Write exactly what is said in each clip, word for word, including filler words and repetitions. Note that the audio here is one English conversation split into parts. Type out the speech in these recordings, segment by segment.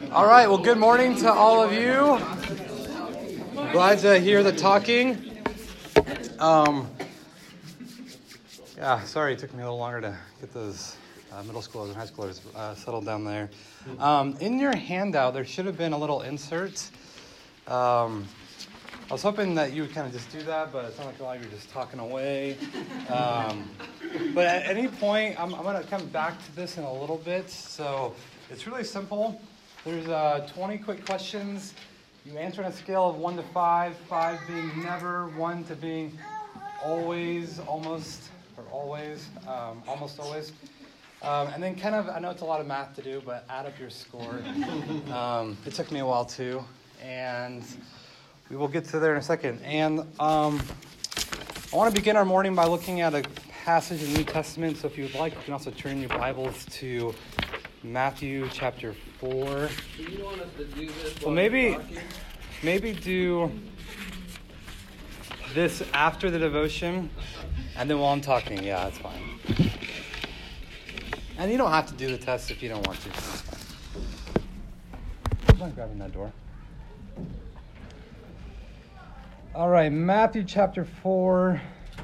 All right, well, good morning to all of you. Glad to hear the talking. Um, yeah, sorry it took me a little longer to get those uh, middle schoolers and high schoolers uh, settled down there. Um, in your handout, there should have been a little insert. Um, I was hoping that you would kind of just do that, but it sounds like a lot of you are just talking away. Um, but at any point, I'm, I'm going to come back to this in a little bit. So it's really simple. There's uh, twenty quick questions. You answer on a scale of one to five, five being never, one to being always, almost, or always, um, almost always. Um, and then kind of, I know it's a lot of math to do, but add up your score. Um, it took me a while too. And we will get to there in a second. And um, I want to begin our morning by looking at a passage in the New Testament. So if you would like, you can also turn your Bibles to Matthew chapter four. Do you want us to do this? Well, maybe, maybe do this after the devotion, and then while I'm talking, yeah, that's fine. And you don't have to do the test if you don't want to. I'm not grabbing that door. All right, Matthew chapter four.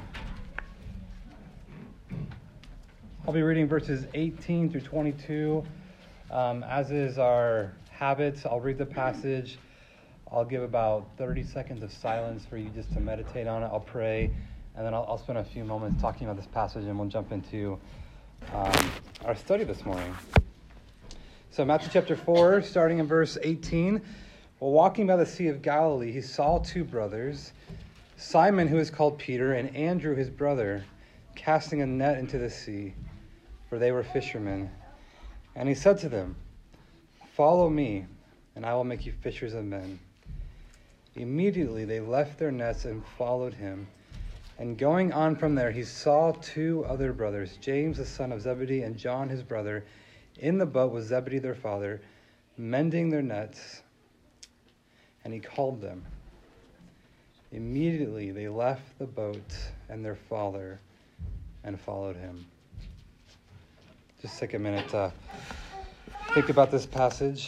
I'll be reading verses eighteen through twenty-two. Um, as is our habit, I'll read the passage. I'll give about thirty seconds of silence for you just to meditate on it. I'll pray, and then I'll, I'll spend a few moments talking about this passage, and we'll jump into um, our study this morning. So Matthew chapter four, starting in verse eighteen. While walking by the Sea of Galilee, he saw two brothers, Simon, who is called Peter, and Andrew, his brother, casting a net into the sea, for they were fishermen. And he said to them, "Follow me, and I will make you fishers of men." Immediately they left their nets and followed him. And going on from there, he saw two other brothers, James the son of Zebedee and John his brother, in the boat with Zebedee their father, mending their nets. And he called them. Immediately they left the boat and their father and followed him. Just take a minute to think about this passage.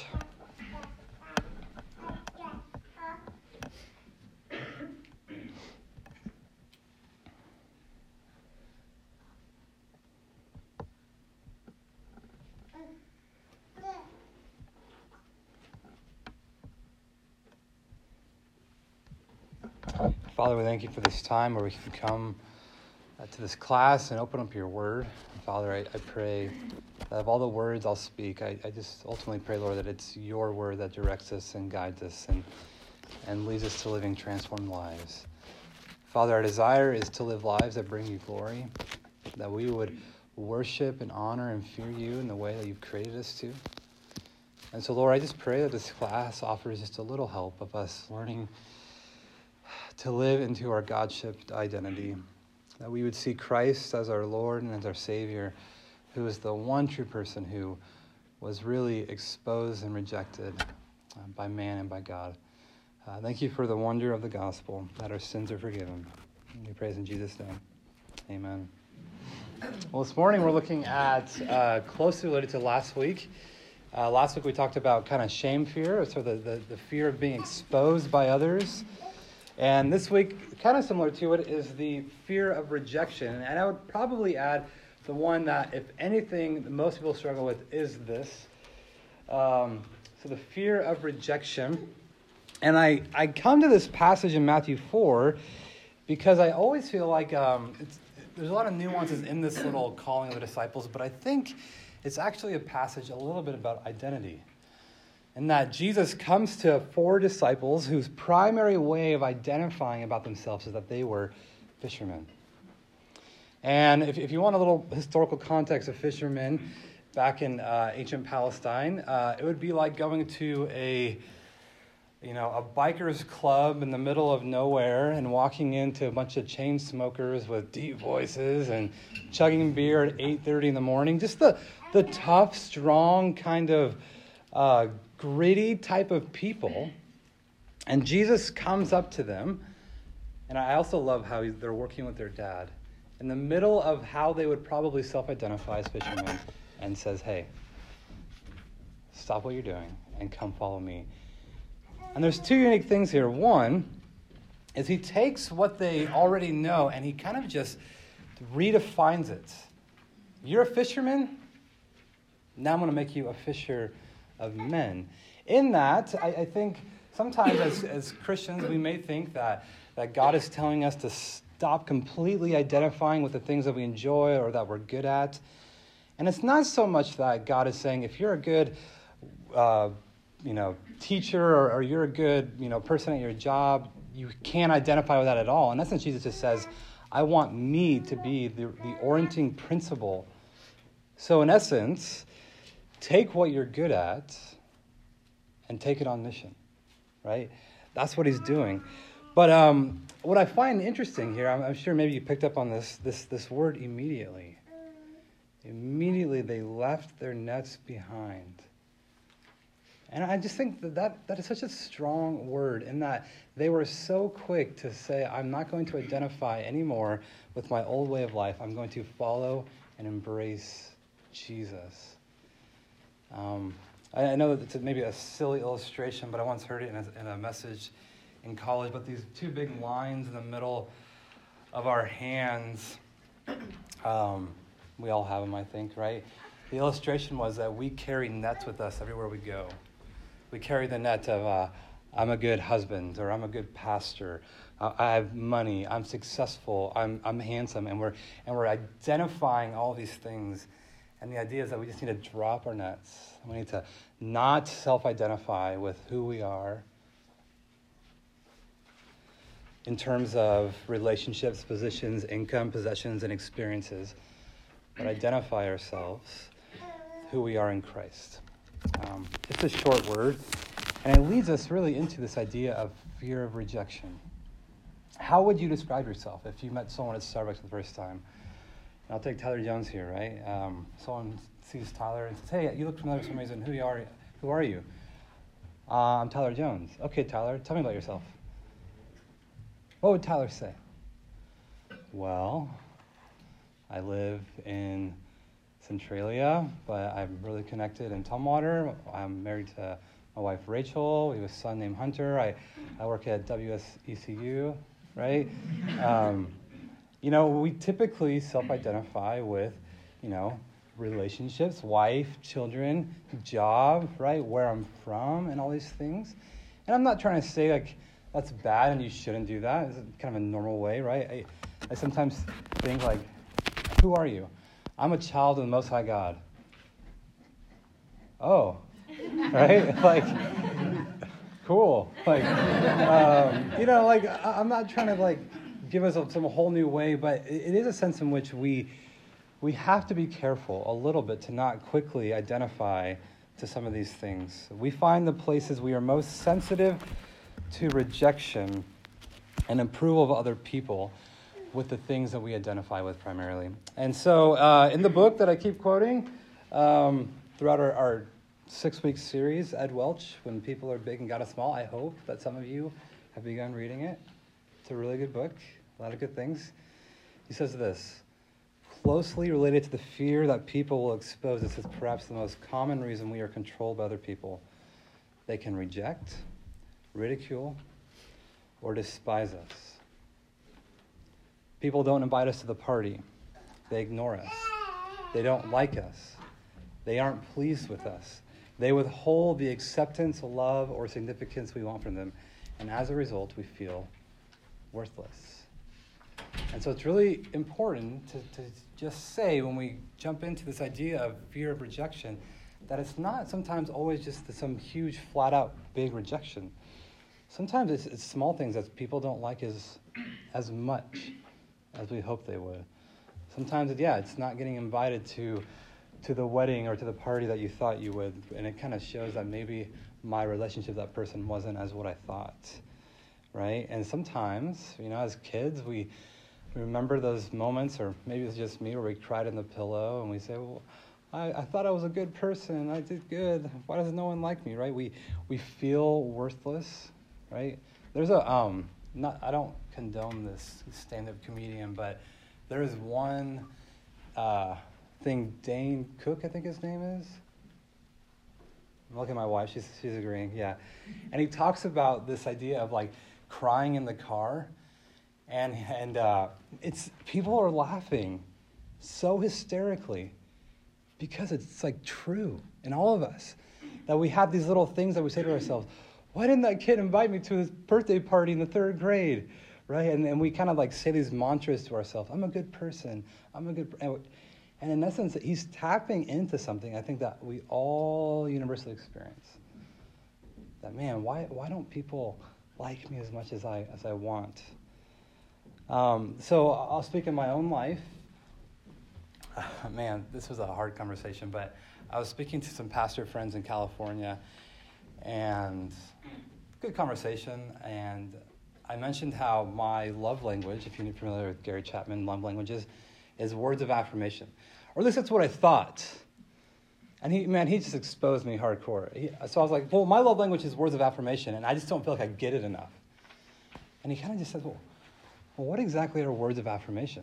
Father, we thank you for this time where we can come uh, to this class and open up your word. And Father, I, I pray that of all the words I'll speak, I, I just ultimately pray, Lord, that it's your word that directs us and guides us and, and leads us to living transformed lives. Father, our desire is to live lives that bring you glory, that we would worship and honor and fear you in the way that you've created us to. And so, Lord, I just pray that this class offers just a little help of us learning to live into our Godship identity, that we would see Christ as our Lord and as our Savior, who is the one true person who was really exposed and rejected uh, by man and by God. Uh, thank you for the wonder of the gospel, that our sins are forgiven. We praise in Jesus' name. Amen. Well, this morning we're looking at, uh, closely related to last week. Uh, last week we talked about kind of shame fear, so the, the, the fear of being exposed by others. And this week, kind of similar to it, is the fear of rejection. And I would probably add the one that, if anything, most people struggle with is this. Um, so the fear of rejection. And I, I come to this passage in Matthew four because I always feel like um, it's, there's a lot of nuances in this little calling of the disciples, but I think it's actually a passage a little bit about identity. And that Jesus comes to four disciples whose primary way of identifying about themselves is that they were fishermen. And if, if you want a little historical context of fishermen back in uh, ancient Palestine, uh, it would be like going to a, you know, a biker's club in the middle of nowhere and walking into a bunch of chain smokers with deep voices and chugging beer at eight thirty in the morning. Just the, the tough, strong kind of uh, gritty type of people, and Jesus comes up to them, and I also love how they're working with their dad in the middle of how they would probably self-identify as fishermen, and says, "Hey, stop what you're doing and come follow me. And there's two unique things here. One is he takes what they already know and he kind of just redefines it. You're a fisherman? Now I'm going to make you a fisher of men. In that, I, I think sometimes as, as Christians, we may think that, that God is telling us to stop completely identifying with the things that we enjoy or that we're good at. And it's not so much that God is saying, if you're a good uh, you know, teacher or, or you're a good you know, person at your job, you can't identify with that at all. In essence, Jesus just says, I want me to be the, the orienting principle. So in essence, take what you're good at and take it on mission, right? That's what he's doing. But um, what I find interesting here, I'm, I'm sure maybe you picked up on this, this, this word immediately. Immediately they left their nets behind. And I just think that, that that is such a strong word in that they were so quick to say, I'm not going to identify anymore with my old way of life. I'm going to follow and embrace Jesus. Um, I, I know that it's maybe a silly illustration, but I once heard it in a, in a message in college. But these two big lines in the middle of our hands, um, we all have them, I think, right? The illustration was that we carry nets with us everywhere we go. We carry the net of, uh, I'm a good husband, or I'm a good pastor, uh, I have money, I'm successful, I'm I'm handsome, and we're and we're identifying all these things. And the idea is that we just need to drop our nets. We need to not self-identify with who we are in terms of relationships, positions, income, possessions, and experiences, but identify ourselves who we are in Christ. Um, it's a short word, and it leads us really into this idea of fear of rejection. How would you describe yourself if you met someone at Starbucks for the first time? And I'll take Tyler Jones here, right? Um, someone sees Tyler and says, hey, you look familiar for some reason. Who you are? Who are you? Uh, I'm Tyler Jones. Okay, Tyler, tell me about yourself. What would Tyler say? Well, I live in Centralia, but I'm really connected in Tumwater. I'm married to my wife, Rachel. We have a son named Hunter. I, I work at W S E C U, right? Um, you know, we typically self-identify with, you know, relationships, wife, children, job, right? Where I'm from and all these things. And I'm not trying to say, like, that's bad and you shouldn't do that. It's kind of a normal way, right? I, I sometimes think, like, who are you? I'm a child of the Most High God. Oh, right? Like, cool. Like, um, you know, like, I'm not trying to, like, give us a, some whole new way, but it is a sense in which we we have to be careful a little bit to not quickly identify to some of these things. We find the places we are most sensitive to rejection and approval of other people with the things that we identify with primarily. And so uh, in the book that I keep quoting um, throughout our, our six-week series, Ed Welch, When People Are Big and God is Small, I hope that some of you have begun reading it. It's a really good book, a lot of good things. He says this, closely related to the fear that people will expose, this is perhaps the most common reason we are controlled by other people. They can reject, ridicule, or despise us. People don't invite us to the party. They ignore us. They don't like us. They aren't pleased with us. They withhold the acceptance, love, or significance we want from them. And as a result, we feel worthless. And so it's really important to, to just say when we jump into this idea of fear of rejection that it's not sometimes always just some huge, flat-out, big rejection. Sometimes it's, it's small things that people don't like as, as much as we hope they would. Sometimes, it, yeah, it's not getting invited to to the wedding or to the party that you thought you would, and it kind of shows that maybe my relationship with that person wasn't as what I thought, right? And sometimes, you know, as kids, we remember those moments, or maybe it's just me, where we cried in the pillow and we say, well, I, I thought I was a good person. I did good. Why does no one like me, right? We we feel worthless, right? There's a, um, not I don't condone this stand-up comedian, but there is one uh, thing, Dane Cook, I think his name is. I'm looking at my wife. She's she's agreeing. Yeah, and he talks about this idea of like crying in the car, and and uh, it's people are laughing so hysterically because it's like true in all of us that we have these little things that we say to ourselves. Why didn't that kid invite me to his birthday party in the third grade, right? And and we kind of like say these mantras to ourselves. I'm a good person. I'm a good. And And in essence, he's tapping into something I think that we all universally experience. That, man, why why don't people like me as much as I as I want? Um, so I'll speak in my own life. Uh, man, this was a hard conversation, but I was speaking to some pastor friends in California, and good conversation, and I mentioned how my love language, if you're familiar with Gary Chapman, love languages, is words of affirmation. Or at least that's what I thought. And he, man, he just exposed me hardcore. He, so I was like, well, my love language is words of affirmation, and I just don't feel like I get it enough. And he kind of just said, well, well, what exactly are words of affirmation?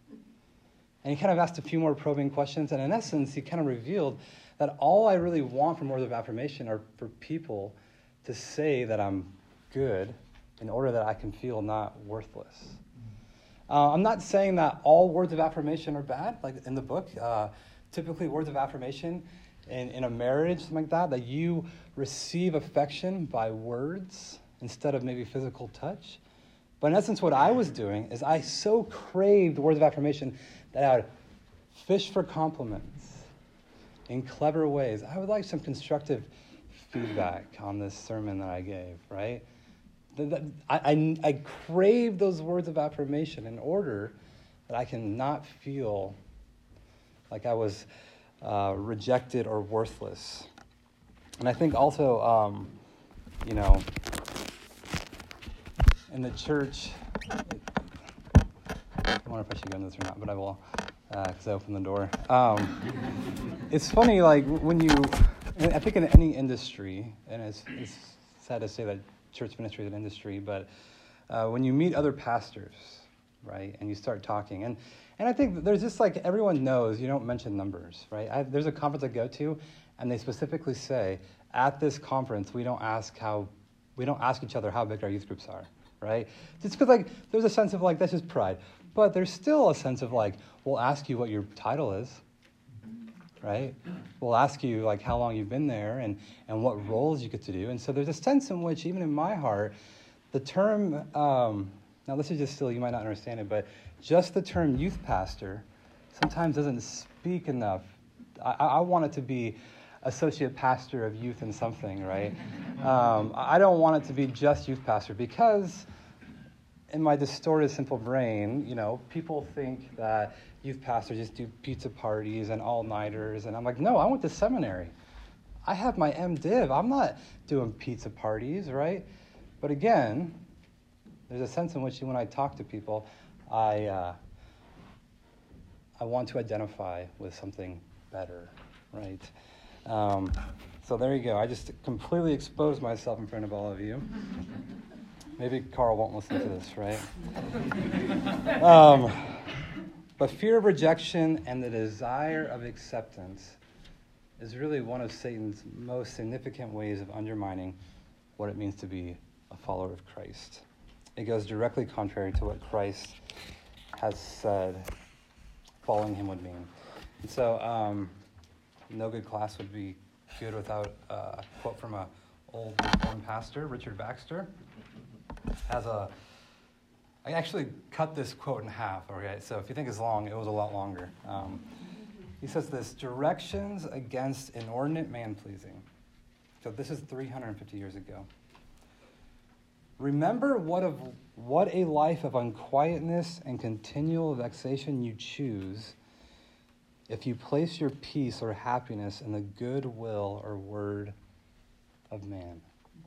And he kind of asked a few more probing questions, and in essence, he kind of revealed that all I really want from words of affirmation are for people to say that I'm good in order that I can feel not worthless. Uh, I'm not saying that all words of affirmation are bad, like in the book. Uh, typically, words of affirmation in, in a marriage, something like that, that you receive affection by words instead of maybe physical touch. But in essence, what I was doing is I so craved words of affirmation that I would fish for compliments in clever ways. I would like some constructive feedback on this sermon that I gave, right? I, I, I crave those words of affirmation in order that I can not feel like I was uh, rejected or worthless. And I think also, um, you know, in the church, it, I wonder if I should go into this or not, but I will, because uh, I opened the door. Um, it's funny, like, when you, I think in any industry, and it's, it's sad to say that church ministry is an industry, but uh, when you meet other pastors, right, and you start talking, and, and I think there's just like, everyone knows you don't mention numbers, right? I, there's a conference I go to, and they specifically say, at this conference, we don't ask how, we don't ask each other how big our youth groups are, right? Just because like, there's a sense of like, that's just pride, but there's still a sense of like, we'll ask you what your title is, right? We'll ask you like how long you've been there and, and what roles you get to do. And so there's a sense in which, even in my heart, the term, um, now this is just still, you might not understand it, but just the term youth pastor sometimes doesn't speak enough. I, I want it to be associate pastor of youth in something, right? Um, I don't want it to be just youth pastor because in my distorted, simple brain, you know, people think that youth pastors just do pizza parties and all-nighters. And I'm like, no, I went to seminary. I have my MDiv. I'm not doing pizza parties, right? But again, there's a sense in which when I talk to people, I uh, I want to identify with something better, right? Um, so there you go. I just completely exposed myself in front of all of you. Maybe Carl won't listen to this, right? Um, but fear of rejection and the desire of acceptance is really one of Satan's most significant ways of undermining what it means to be a follower of Christ. It goes directly contrary to what Christ has said following him would mean. And so um, no good class would be good without uh, a quote from an old Reformed pastor, Richard Baxter. Has a, I actually cut this quote in half, okay? So if you think it's long, it was a lot longer. Um, he says this, directions against inordinate man-pleasing. So this is three hundred fifty years ago. Remember what of what a life of unquietness and continual vexation you choose if you place your peace or happiness in the good will or word of man.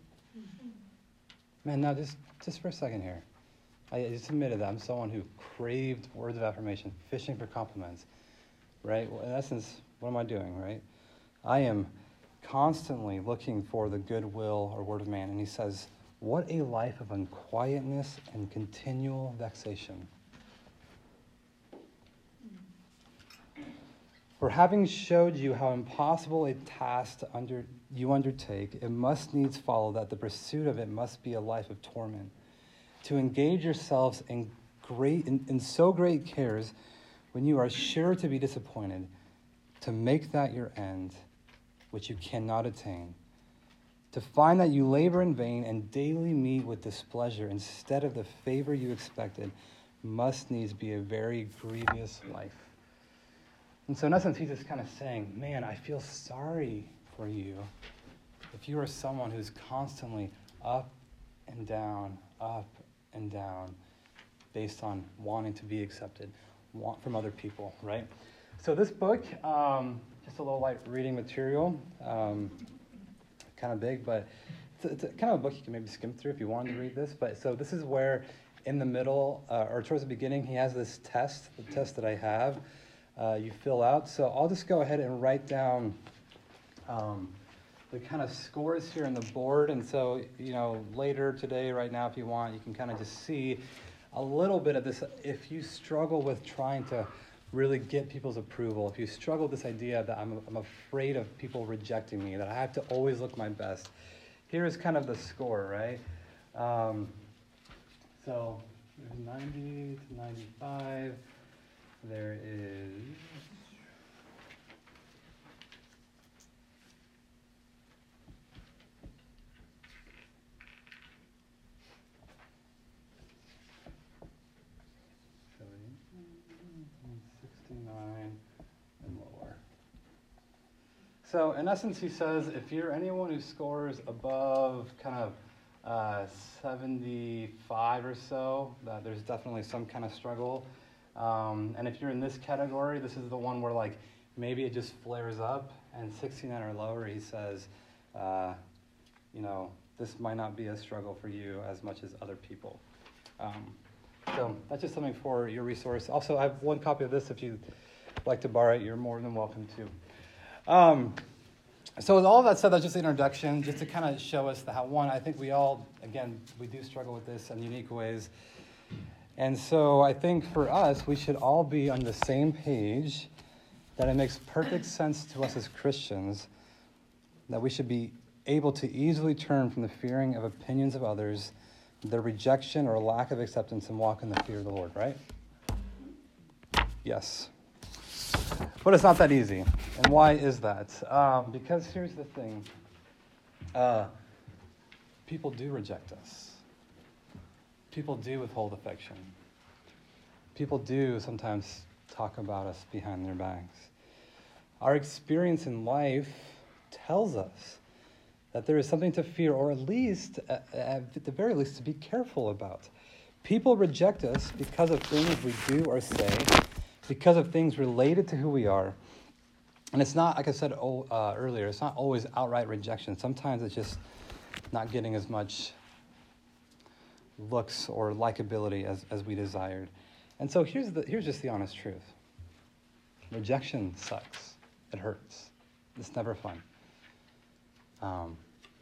Man, now just, just for a second here. I just admitted that I'm someone who craved words of affirmation, fishing for compliments, right? Well, in essence, what am I doing, right? I am constantly looking for the goodwill or word of man. And he says, what a life of unquietness and continual vexation. For having showed you how impossible a task to under, you undertake, it must needs follow that the pursuit of it must be a life of torment. To engage yourselves in great in, in so great cares when you are sure to be disappointed, to make that your end, which you cannot attain. To find that you labor in vain and daily meet with displeasure instead of the favor you expected, must needs be a very grievous life. And so in essence, he's just kind of saying, man, I feel sorry for you if you are someone who's constantly up and down, up and down, based on wanting to be accepted, want from other people, right? So this book, um, just a little light reading material, um, kind of big, but it's, it's a, kind of a book you can maybe skim through if you wanted to read this. But so this is where in the middle, uh, or towards the beginning, he has this test, the test that I have. Uh, you fill out. So I'll just go ahead and write down um, the kind of scores here on the board. And so, you know, later today, right now, if you want, you can kind of just see a little bit of this. If you struggle with trying to really get people's approval, if you struggle with this idea that I'm, I'm afraid of people rejecting me, that I have to always look my best, here is kind of the score, right? Um, so there's ninety to ninety-five. There is sixty-nine and lower. So in essence, he says if you're anyone who scores above kind of uh, seventy-five or so, that there's definitely some kind of struggle. Um, and if you're in this category, this is the one where like maybe it just flares up, and sixty-nine or lower, he says, uh, you know, this might not be a struggle for you as much as other people. Um, so that's just something for your resource. Also, I have one copy of this. If you'd like to borrow it, you're more than welcome to. Um, so with all of that said, that's just an introduction, just to kind of show us the how. One, I think we all, again, we do struggle with this in unique ways. And so I think for us, we should all be on the same page, that it makes perfect sense to us as Christians that we should be able to easily turn from the fearing of opinions of others, their rejection or lack of acceptance, and walk in the fear of the Lord, right? Yes. But it's not that easy. And why is that? Um, because here's the thing. Uh, people do reject us. People do withhold affection. People do sometimes talk about us behind their backs. Our experience in life tells us that there is something to fear, or at least, at the very least, to be careful about. People reject us because of things we do or say, because of things related to who we are. And it's not, like I said oh, uh, earlier, it's not always outright rejection. Sometimes it's just not getting as much looks or likability as, as we desired. And so here's the here's just the honest truth. Rejection sucks. It hurts. It's never fun. Um,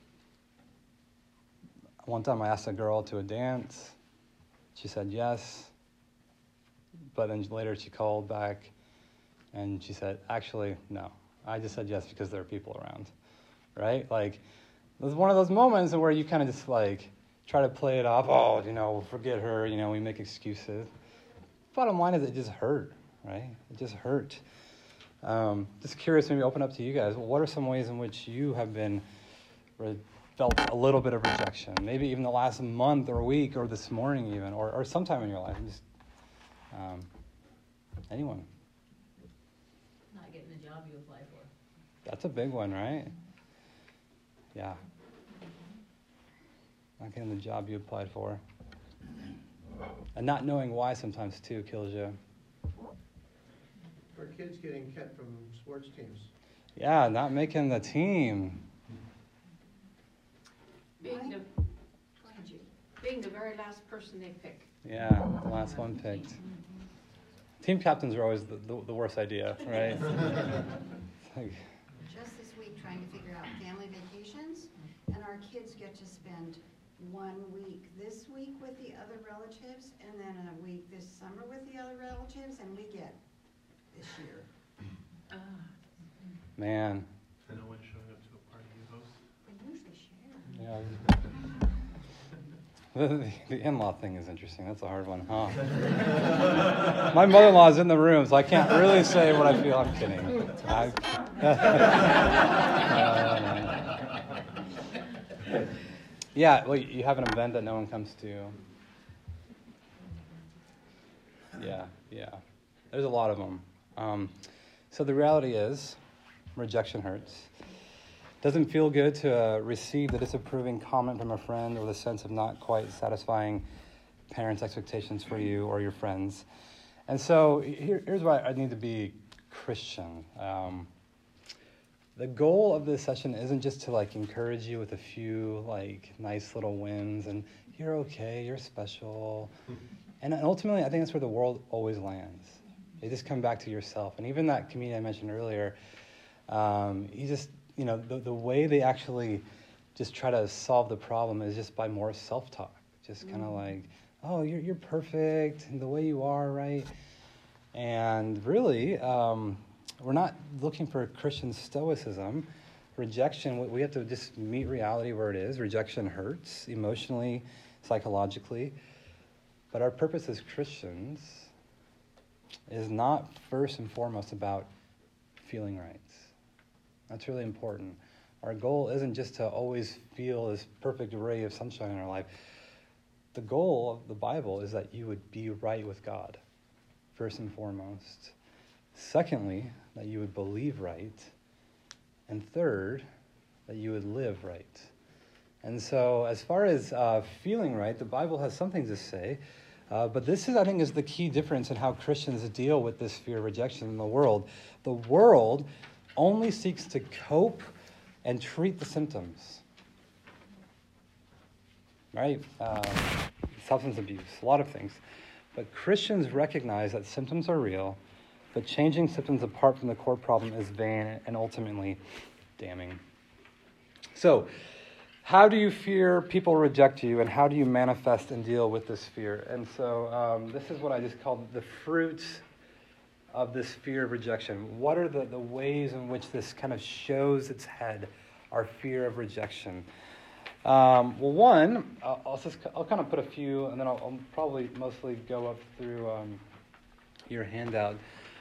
one time I asked a girl to a dance. She said yes. But then later she called back and she said, actually, no. I just said yes because there are people around. Right? Like, it was one of those moments where you kind of just like try to play it off. Oh, you know, forget her. You know, we make excuses. Bottom line is it just hurt, right? It just hurt. Um, just curious, maybe open up to you guys. What are some ways in which you have been re- felt a little bit of rejection? Maybe even the last month or week or this morning even, or, or sometime in your life. Just um, anyone. Not getting the job you applied for. That's a big one, right? Yeah. Not getting the job you applied for. And not knowing why sometimes, too, kills you. Or kids getting cut from sports teams. Yeah, not making the team. Being the, go ahead, Judy. Being the very last person they pick. Yeah, the last one picked. Team captains are always the, the, the worst idea, right? Like, just this week trying to figure out family vacations, and our kids get to spend one week this week with the other relatives, and then a week this summer with the other relatives, and we get this year Ah. Man. I know when showing up to a party you host. They usually share. Yeah. The, the in-law thing is interesting. That's a hard one, huh? My mother-in-law is in the room, so I can't really say what I feel. I'm kidding. I, uh, yeah, well, you have an event that no one comes to. Yeah, yeah. There's a lot of them. Um, so the reality is, rejection hurts. Doesn't feel good to uh, receive the disapproving comment from a friend or the sense of not quite satisfying parents' expectations for you or your friends. And so here, here's why I need to be Christian. Um, the goal of this session isn't just to like encourage you with a few like nice little wins and you're okay, you're special. And ultimately, I think that's where the world always lands. You just come back to yourself. And even that comedian I mentioned earlier, um, he just, you know, the, the way they actually just try to solve the problem is just by more self-talk. Just kind of like, oh, you're you're perfect and the way you are, right? And really, um, we're not looking for Christian stoicism. Rejection, we have to just meet reality where it is. Rejection hurts emotionally, psychologically. But our purpose as Christians is not first and foremost about feeling right. That's really important. Our goal isn't just to always feel this perfect ray of sunshine in our life. The goal of the Bible is that you would be right with God, first and foremost. Secondly, that you would believe right. And third, that you would live right. And so as far as uh, feeling right, the Bible has something to say. Uh, but this is, I think, is the key difference in how Christians deal with this fear of rejection in the world. The world only seeks to cope and treat the symptoms. Right? Uh, substance abuse, a lot of things. But Christians recognize that symptoms are real, but changing symptoms apart from the core problem is vain and ultimately damning. So, how do you fear people reject you, and how do you manifest and deal with this fear? And so um, this is what I just called the fruits of this fear of rejection. What are the, the ways in which this kind of shows its head, our fear of rejection? Um, well, one, I'll, I'll, just, I'll kind of put a few, and then I'll, I'll probably mostly go up through um, your handout.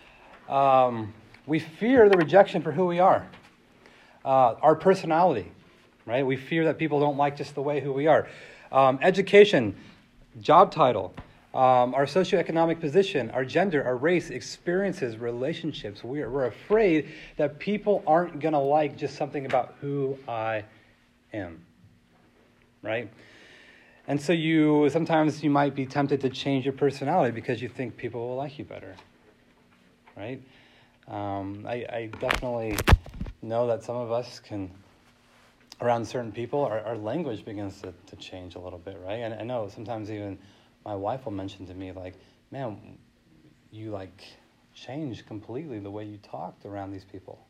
Um, we fear the rejection for who we are, uh, our personality. Right? We fear that people don't like just the way who we are. Um, education, job title, um, our socioeconomic position, our gender, our race, experiences, relationships. We're, we're afraid that people aren't going to like just something about who I am. Right? And so you sometimes you might be tempted to change your personality because you think people will like you better. Right? Um, I, I definitely know that some of us can... around certain people, our, our language begins to, to change a little bit, right? And I know sometimes even my wife will mention to me, like, man, you, like, changed completely the way you talked around these people.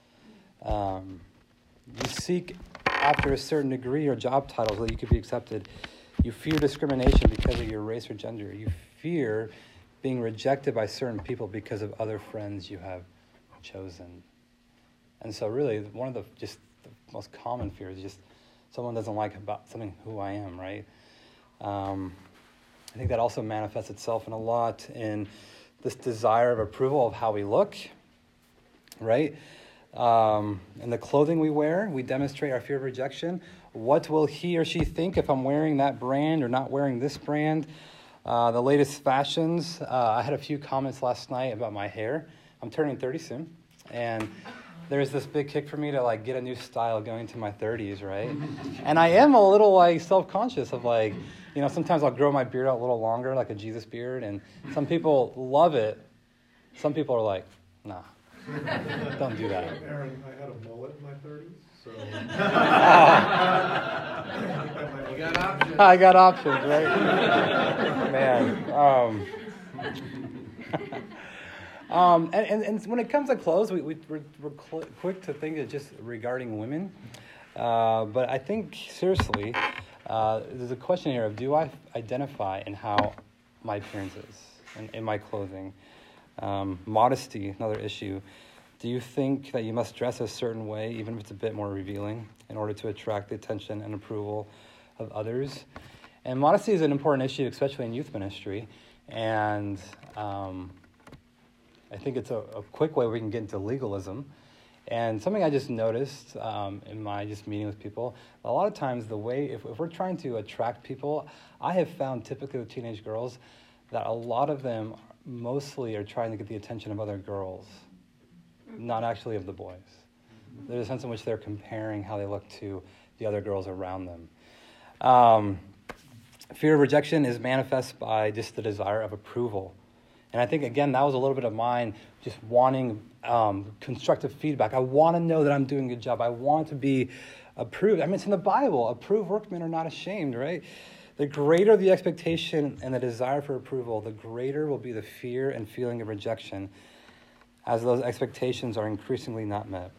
Um, you seek after a certain degree or job title so that you could be accepted. You fear discrimination because of your race or gender. You fear being rejected by certain people because of other friends you have chosen. And so really, one of the just... the most common fear is just someone doesn't like about something who I am, right? Um, I think that also manifests itself in a lot in this desire of approval of how we look, right? Um, in the clothing we wear, we demonstrate our fear of rejection. What will he or she think if I'm wearing that brand or not wearing this brand? Uh, the latest fashions. Uh, I had a few comments last night about my hair. I'm turning thirty soon, and there's this big kick for me to like get a new style going into my thirties, right? And I am a little like self-conscious of like, you know, sometimes I'll grow my beard out a little longer, like a Jesus beard, and some people love it. Some people are like, nah, don't do that. Aaron, I had a mullet in my thirties, so. You got options. I got options, right? Man. Um, Um, and, and, and when it comes to clothes, we, we, we're, we're cl- quick to think it's just regarding women. Uh, but I think, seriously, uh, there's a question here of, do I identify in how my appearance is, in, in my clothing? Um, modesty, another issue. Do you think that you must dress a certain way, even if it's a bit more revealing, in order to attract the attention and approval of others? And modesty is an important issue, especially in youth ministry. And um, I think it's a, a quick way we can get into legalism. And something I just noticed um, in my just meeting with people, a lot of times the way, if, if we're trying to attract people, I have found typically with teenage girls that a lot of them mostly are trying to get the attention of other girls, not actually of the boys. There's a sense in which they're comparing how they look to the other girls around them. Um, fear of rejection is manifest by just the desire of approval. And I think, again, that was a little bit of mine, just wanting um, constructive feedback. I want to know that I'm doing a good job. I want to be approved. I mean, it's in the Bible. Approved workmen are not ashamed, right? The greater the expectation and the desire for approval, the greater will be the fear and feeling of rejection, as those expectations are increasingly not met.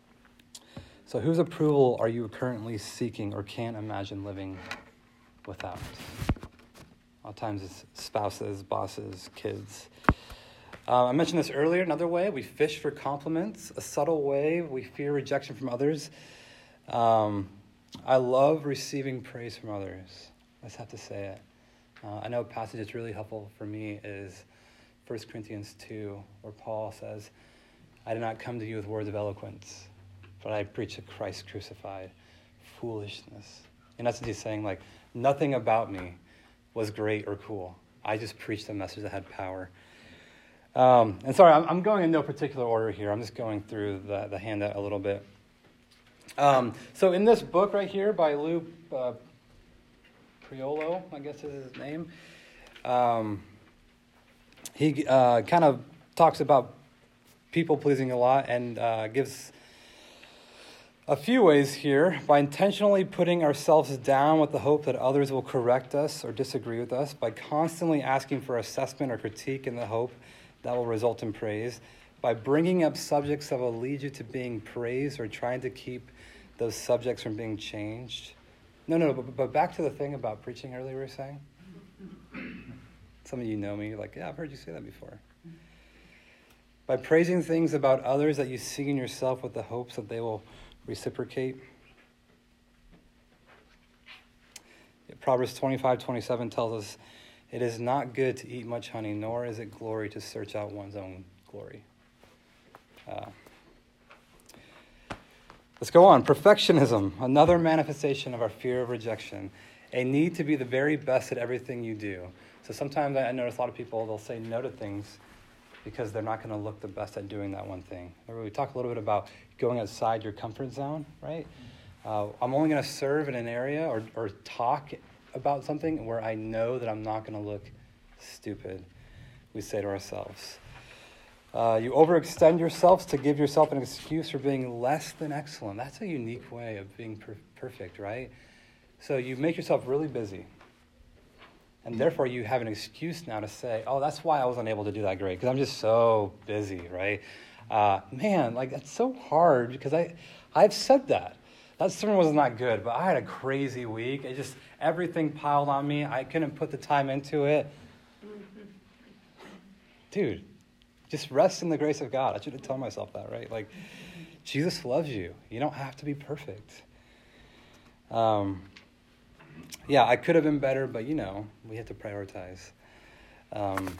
So whose approval are you currently seeking or can't imagine living without? A lot of times it's spouses, bosses, kids. Uh, I mentioned this earlier. Another way, we fish for compliments. A subtle way, we fear rejection from others. Um, I love receiving praise from others. I just have to say it. Uh, I know a passage that's really helpful for me is First Corinthians two, where Paul says, I did not come to you with words of eloquence, but I preach a Christ crucified, foolishness. And that's what he's saying, like, nothing about me was great or cool. I just preached a message that had power. Um, and sorry, I'm, I'm going in no particular order here. I'm just going through the, the handout a little bit. Um, so in this book right here by Lou uh, Priolo, I guess is his name, um, he uh, kind of talks about people-pleasing a lot and uh, gives a few ways here. By intentionally putting ourselves down with the hope that others will correct us or disagree with us, by constantly asking for assessment or critique in the hope that will result in praise, by bringing up subjects that will lead you to being praised or trying to keep those subjects from being changed. No, no, but, but back to the thing about preaching earlier we were saying. Some of you know me, you're like, yeah, I've heard you say that before. By praising things about others that you see in yourself with the hopes that they will reciprocate. Proverbs twenty-five twenty-seven tells us, it is not good to eat much honey, nor is it glory to search out one's own glory. Uh, let's go on. Perfectionism, another manifestation of our fear of rejection. A need to be the very best at everything you do. So sometimes I notice a lot of people, they'll say no to things because they're not going to look the best at doing that one thing. Remember, we talked a little bit about going outside your comfort zone, right? Uh, I'm only going to serve in an area or, or talk about something where I know that I'm not going to look stupid, we say to ourselves. Uh, you overextend yourselves to give yourself an excuse for being less than excellent. That's a unique way of being per- perfect, right? So you make yourself really busy. And therefore, you have an excuse now to say, oh, that's why I wasn't able to do that great, because I'm just so busy, right? Uh, man, like, that's so hard, because I, I've said that. That sermon was not good, but I had a crazy week. It just, everything piled on me. I couldn't put the time into it. Dude, just rest in the grace of God. I should have told myself that, right? Like, Jesus loves you. You don't have to be perfect. Um, yeah, I could have been better, but, you know, we have to prioritize. Um,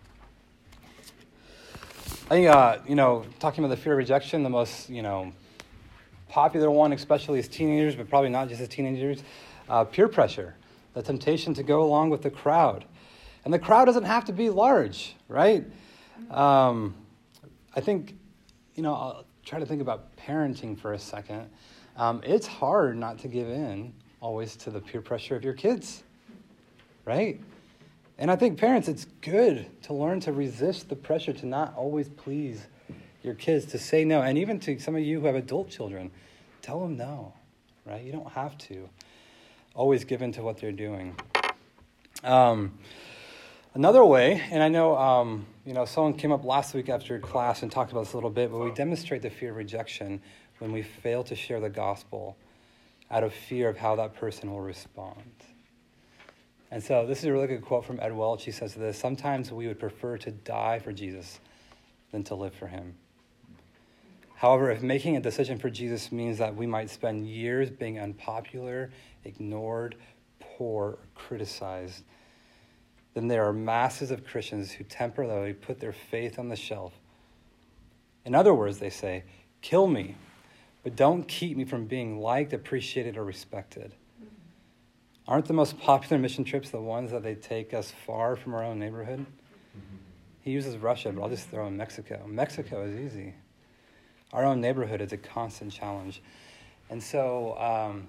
I think, uh, you know, talking about the fear of rejection, the most, you know, popular one, especially as teenagers, but probably not just as teenagers, uh, peer pressure, the temptation to go along with the crowd. And the crowd doesn't have to be large, right? Um, I think, you know, I'll try to think about parenting for a second. Um, it's hard not to give in always to the peer pressure of your kids, right? And I think parents, it's good to learn to resist the pressure to not always please your kids, to say no. And even to some of you who have adult children, tell them no, right? You don't have to always give in to what they're doing. Um, another way, and I know, um, you know, someone came up last week after class and talked about this a little bit, but we demonstrate the fear of rejection when we fail to share the gospel out of fear of how that person will respond. And so this is a really good quote from Ed Welch. He says this: sometimes we would prefer to die for Jesus than to live for him. However, if making a decision for Jesus means that we might spend years being unpopular, ignored, poor, or criticized, then there are masses of Christians who temporarily put their faith on the shelf. In other words, they say, kill me, but don't keep me from being liked, appreciated, or respected. Aren't the most popular mission trips the ones that they take us far from our own neighborhood? He uses Russia, but I'll just throw in Mexico. Mexico is easy. Our own neighborhood is a constant challenge. And so, um,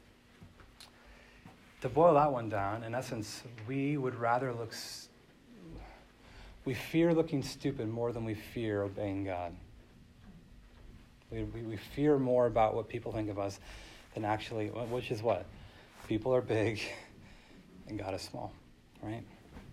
to boil that one down, in essence, we would rather look, st- we fear looking stupid more than we fear obeying God. We, we, we fear more about what people think of us than actually, which is what? People are big and God is small, right?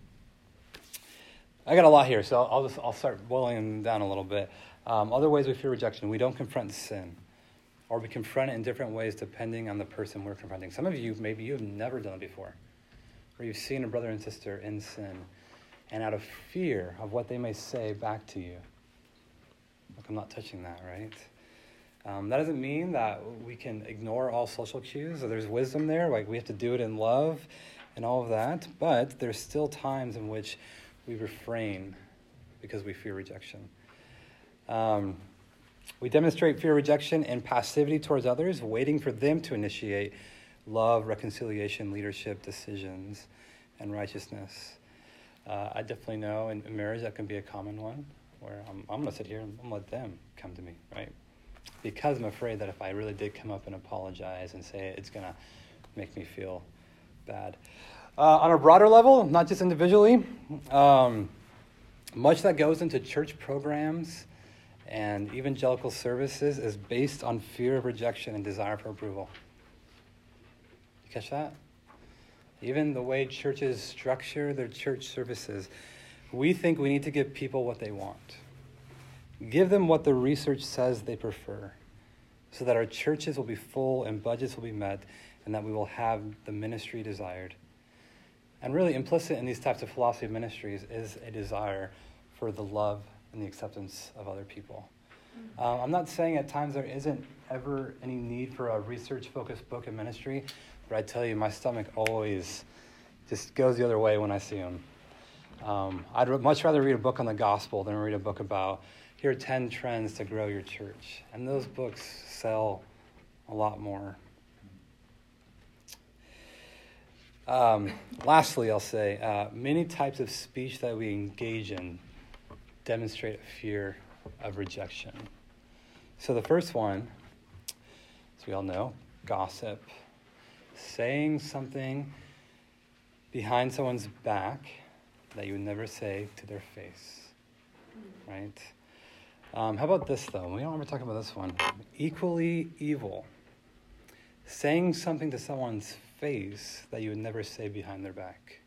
I got a lot here, so I'll just I'll start boiling them down a little bit. Um, other ways we fear rejection: we don't confront sin, or we confront it in different ways depending on the person we're confronting. Some of you, maybe you've never done it before, or you've seen a brother and sister in sin, and out of fear of what they may say back to you, look, I'm not touching that, right? Um, that doesn't mean that we can ignore all social cues, or there's wisdom there, like we have to do it in love and all of that, but there's still times in which we refrain because we fear rejection. Um, we demonstrate fear of rejection in passivity towards others, waiting for them to initiate love, reconciliation, leadership, decisions, and righteousness. Uh, I definitely know in marriage that can be a common one, where I'm, I'm going to sit here and I'm going to let them come to me, right? Because I'm afraid that if I really did come up and apologize and say it, it's going to make me feel bad. Uh, on a broader level, not just individually, um, much that goes into church programs and evangelical services is based on fear of rejection and desire for approval. You catch that? Even the way churches structure their church services, we think we need to give people what they want. Give them what the research says they prefer, so that our churches will be full and budgets will be met, and that we will have the ministry desired. And really implicit in these types of philosophy of ministries is a desire for the love and the acceptance of other people. Uh, I'm not saying at times there isn't ever any need for a research-focused book in ministry, but I tell you, my stomach always just goes the other way when I see them. Um, I'd much rather read a book on the gospel than read a book about, here are ten trends to grow your church. And those books sell a lot more. Um, lastly, I'll say, uh, many types of speech that we engage in demonstrate a fear of rejection. So the first one, as we all know, gossip. Saying something behind someone's back that you would never say to their face, right? Um, how about this, though? We don't ever talk about this one. Equally evil. Saying something to someone's face that you would never say behind their back.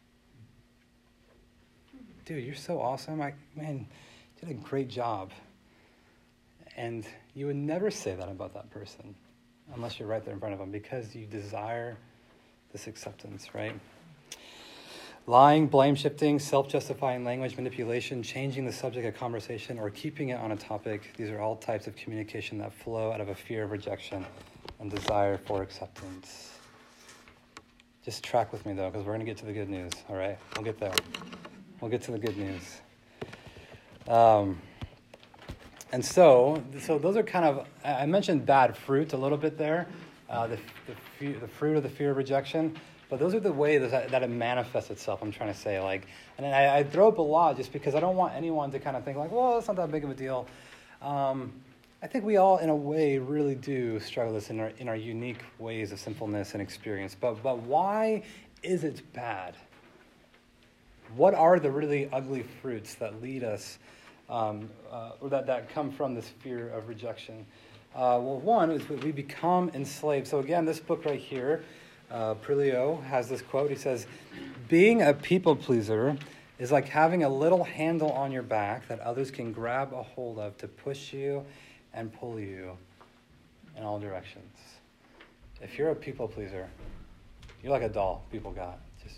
Dude, you're so awesome. I, man, you did a great job. And you would never say that about that person unless you're right there in front of them, because you desire this acceptance, right? Lying, blame shifting, self-justifying language manipulation, changing the subject of conversation, or keeping it on a topic. These are all types of communication that flow out of a fear of rejection and desire for acceptance. Just track with me, though, because we're going to get to the good news, all right? We'll get there. We'll get to the good news. Um, and so, so those are kind of, I mentioned bad fruit a little bit there, uh, the, the, the fruit of the fear of rejection. But those are the ways that, that it manifests itself, I'm trying to say. Like, and I, I throw up a lot just because I don't want anyone to kind of think like, well, it's not that big of a deal. Um, I think we all, in a way, really do struggle this in our in our unique ways of sinfulness and experience. But but why is it bad? What are the really ugly fruits that lead us, um, uh, or that, that come from this fear of rejection? Uh, well, one is we become enslaved. So again, this book right here, Uh, Prilio has this quote. He says, being a people pleaser is like having a little handle on your back that others can grab a hold of to push you and pull you in all directions. If you're a people pleaser, you're like a doll people got. Just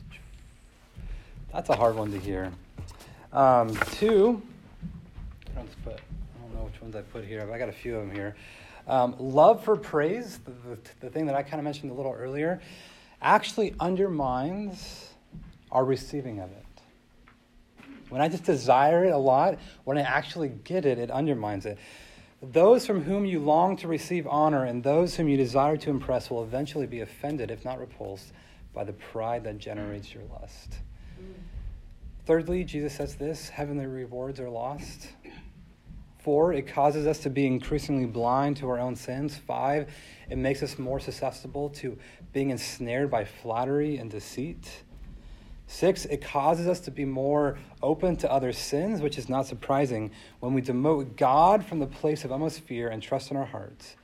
That's a hard one to hear. Um, two, I don't, put, I don't know which ones I put here. I got a few of them here. Um, love for praise, the, the, the thing that I kind of mentioned a little earlier, actually undermines our receiving of it. When I just desire it a lot, when I actually get it, it undermines it. Those from whom you long to receive honor and those whom you desire to impress will eventually be offended, if not repulsed, by the pride that generates your lust. Thirdly, Jesus says this, heavenly rewards are lost. Four, it causes us to be increasingly blind to our own sins. Five, it makes us more susceptible to being ensnared by flattery and deceit. Six, it causes us to be more open to other sins, which is not surprising when we demote God from the place of utmost fear and trust in our hearts.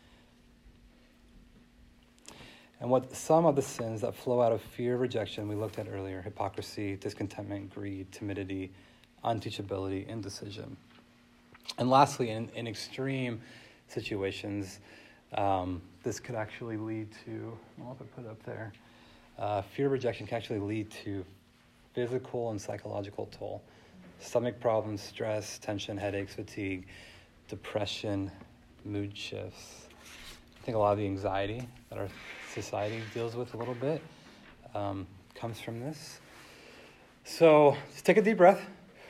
And what some of the sins that flow out of fear of rejection we looked at earlier, hypocrisy, discontentment, greed, timidity, unteachability, indecision. And lastly, in, in extreme situations, um, this could actually lead to, I don't know if I put it up there, Uh, fear of rejection can actually lead to physical and psychological toll. Stomach problems, stress, tension, headaches, fatigue, depression, mood shifts. I think a lot of the anxiety that our society deals with a little bit um, comes from this. So just take a deep breath.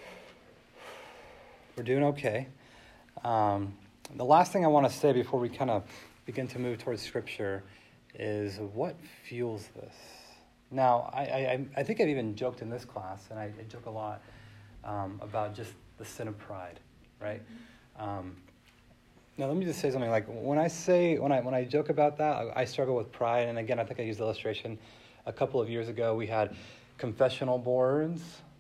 We're doing okay. Um, the last thing I want to say before we kind of begin to move towards Scripture is what fuels this? Now, I, I, I think I've even joked in this class, and I, I joke a lot um, about just the sin of pride, right? Um, now, let me just say something. Like when I say when I when I joke about that, I, I struggle with pride. And again, I think I used the illustration a couple of years ago. We had confessional boards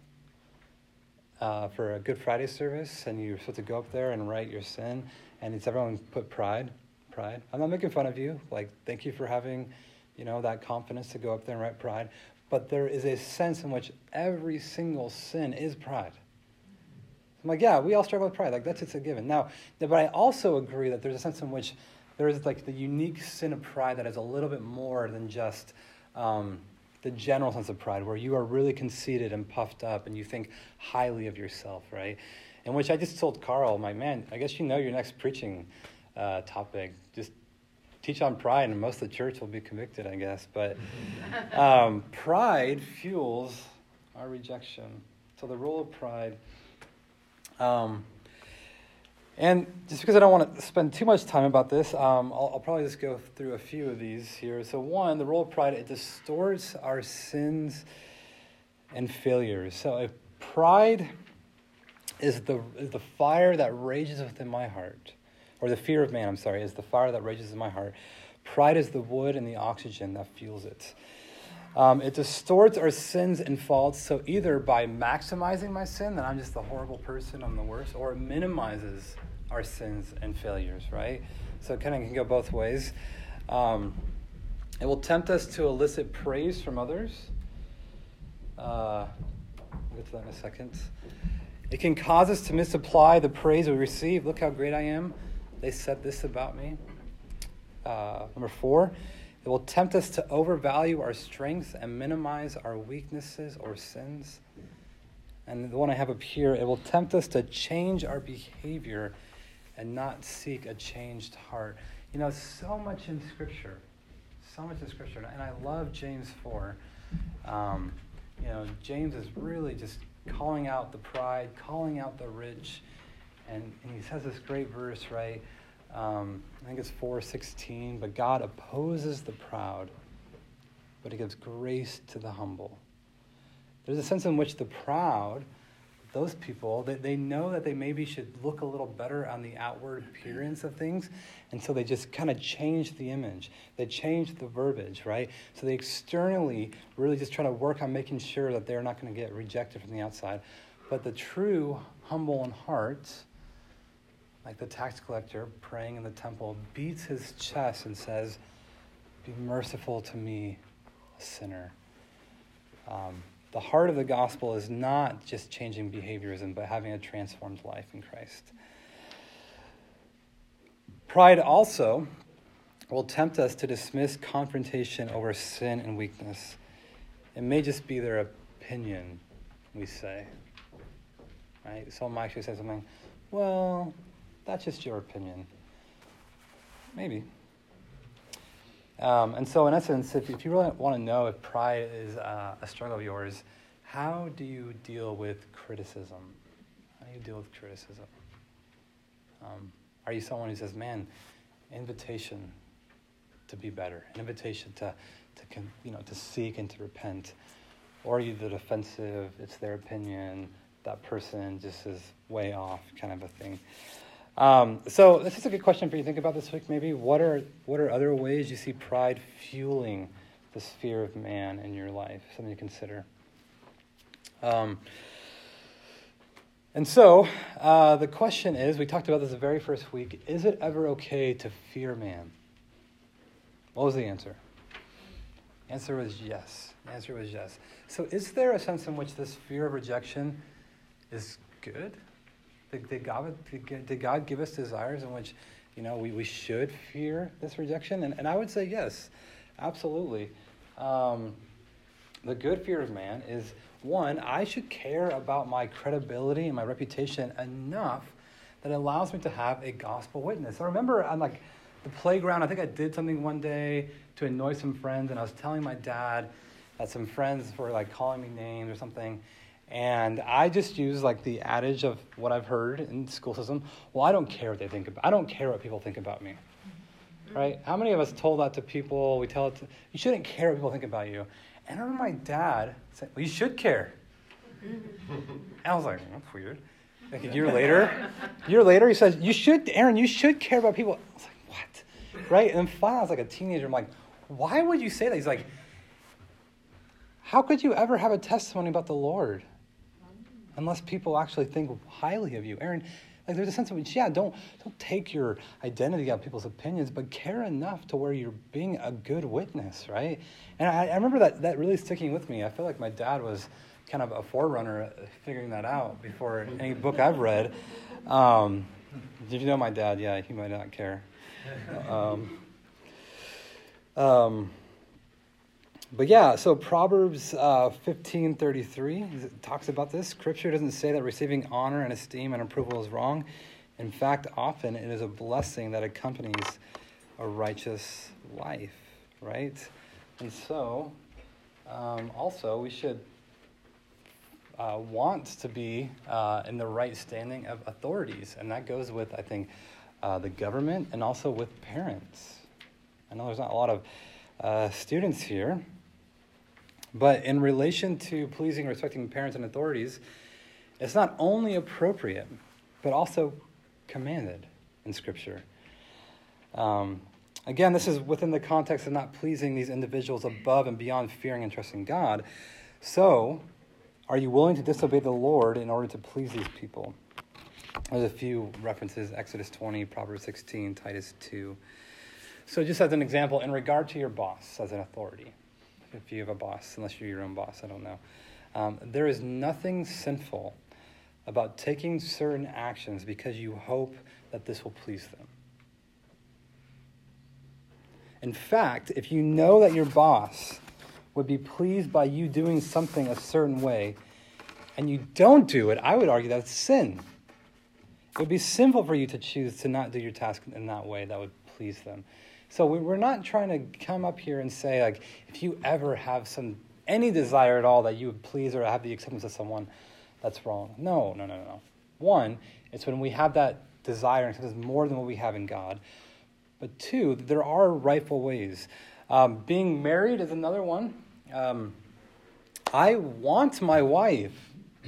uh, for a Good Friday service, and you're supposed to go up there and write your sin, and it's everyone put pride. Pride. I'm not making fun of you. Like, thank you for having, you know, that confidence to go up there and write pride. But there is a sense in which every single sin is pride. I'm like, yeah, we all struggle with pride. Like, that's it's a given. Now, but I also agree that there's a sense in which there is like the unique sin of pride that is a little bit more than just um, the general sense of pride, where you are really conceited and puffed up and you think highly of yourself, right? In which I just told Carl, my man, I guess you know your next preaching Uh, topic, just teach on pride and most of the church will be convicted, I guess. But um, pride fuels our rejection. So the role of pride. Um, and just because I don't want to spend too much time about this, um, I'll, I'll probably just go through a few of these here. So one, the role of pride, it distorts our sins and failures. So if pride is the is the fire that rages within my heart, or the fear of man, I'm sorry, is the fire that rages in my heart. Pride is the wood and the oxygen that fuels it. Um, it distorts our sins and faults, so either by maximizing my sin, that I'm just a horrible person, I'm the worst, or it minimizes our sins and failures, right? So it kind of can go both ways. Um, it will tempt us to elicit praise from others. Uh, we'll get to that in a second. It can cause us to misapply the praise we receive. Look how great I am. They said this about me. Uh, number four, it will tempt us to overvalue our strengths and minimize our weaknesses or sins. And the one I have up here, it will tempt us to change our behavior and not seek a changed heart. You know, so much in Scripture, so much in Scripture, and I love James four. Um, you know, James is really just calling out the pride, calling out the rich. And, and he says this great verse, right? Um, I think it's four sixteen. But God opposes the proud, but he gives grace to the humble. There's a sense in which the proud, those people, they, they know that they maybe should look a little better on the outward appearance of things, and so they just kind of change the image. They change the verbiage, right? So they externally really just try to work on making sure that they're not going to get rejected from the outside. But the true humble in heart, like the tax collector praying in the temple, beats his chest and says, "Be merciful to me, a sinner." Um, the heart of the gospel is not just changing behaviorism, but having a transformed life in Christ. Pride also will tempt us to dismiss confrontation over sin and weakness. It may just be their opinion, we say. Right? Someone actually says something, well, that's just your opinion. Maybe. Um, and so in essence, if, if you really want to know if pride is uh, a struggle of yours, how do you deal with criticism? How do you deal with criticism? Um, are you someone who says, man, invitation to be better, an invitation to, to con- you know, to seek and to repent? Or are you the defensive, it's their opinion, that person just is way off kind of a thing? Um, so this is a good question for you to think about this week maybe. What are what are other ways you see pride fueling this fear of man in your life? Something to consider. Um, and so uh, the question is, we talked about this the very first week, is it ever okay to fear man? What was the answer? The answer was yes. The answer was yes. So is there a sense in which this fear of rejection is good? Did, did, God, did God give us desires in which, you know, we, we should fear this rejection? And, and I would say yes, absolutely. Um, the good fear of man is, one, I should care about my credibility and my reputation enough that it allows me to have a gospel witness. I remember on like the playground, I think I did something one day to annoy some friends, and I was telling my dad that some friends were like calling me names or something. And I just use like the adage of what I've heard in the school system. Well, I don't care what they think about. I don't care what people think about me, right? How many of us told that to people? We tell it to, you shouldn't care what people think about you. And I remember my dad saying, well, you should care. And I was like, that's weird. Like a year later, a year later, he says, you should, Aaron, you should care about people. I was like, what? Right? And then finally, I was like a teenager. I'm like, why would you say that? He's like, how could you ever have a testimony about the Lord unless people actually think highly of you? Aaron, like there's a sense in which, yeah, don't don't take your identity out of people's opinions, but care enough to where you're being a good witness, right? And I, I remember that that really sticking with me. I feel like my dad was kind of a forerunner figuring that out before any book I've read. Um, did you know my dad? Yeah, he might not care. Um, um, But yeah, so Proverbs uh, fifteen thirty-three talks about this. Scripture doesn't say that receiving honor and esteem and approval is wrong. In fact, often it is a blessing that accompanies a righteous life, right? And so, um, also, we should uh, want to be uh, in the right standing of authorities. And that goes with, I think, uh, the government and also with parents. I know there's not a lot of uh, students here. But in relation to pleasing and respecting parents and authorities, it's not only appropriate, but also commanded in Scripture. Um, again, this is within the context of not pleasing these individuals above and beyond fearing and trusting God. So, are you willing to disobey the Lord in order to please these people? There's a few references, Exodus twenty, Proverbs sixteen, Titus two. So just as an example, in regard to your boss as an authority, if you have a boss, unless you're your own boss, I don't know. Um, there is nothing sinful about taking certain actions because you hope that this will please them. In fact, if you know that your boss would be pleased by you doing something a certain way, and you don't do it, I would argue that's sin. It would be sinful for you to choose to not do your task in that way that would please them. So we're not trying to come up here and say, like, if you ever have some any desire at all that you would please or have the acceptance of someone, that's wrong. No, no, no, no. One, it's when we have that desire and acceptance more than what we have in God. But two, there are rightful ways. Um, being married is another one. Um, I want my wife